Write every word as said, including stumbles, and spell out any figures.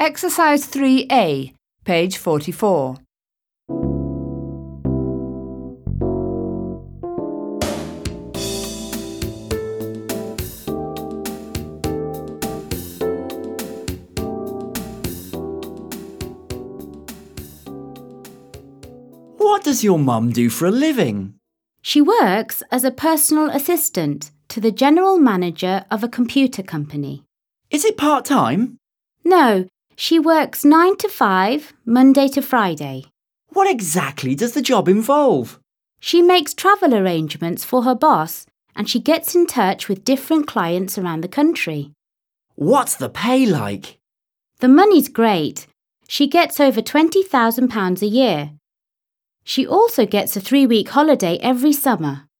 Exercise three A, page forty-four. What does your mum do for a living? She works as a personal assistant to the general manager of a computer company. Is it part-time? No, she works nine to five, Monday to Friday. What exactly does the job involve? She makes travel arrangements for her boss and she gets in touch with different clients around the country. What's the pay like? The money's great. She gets over twenty thousand pounds a year. She also gets a three-week holiday every summer.